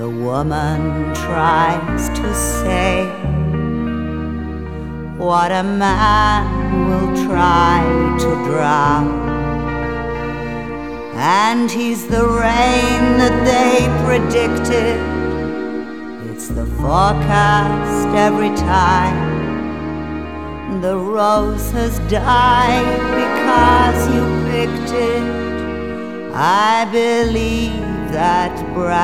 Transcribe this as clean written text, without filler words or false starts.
The woman tries to say what a man will try to drown, and he's the rain that they predicted. It's the forecast every time. The rose has died because you picked it. I believe that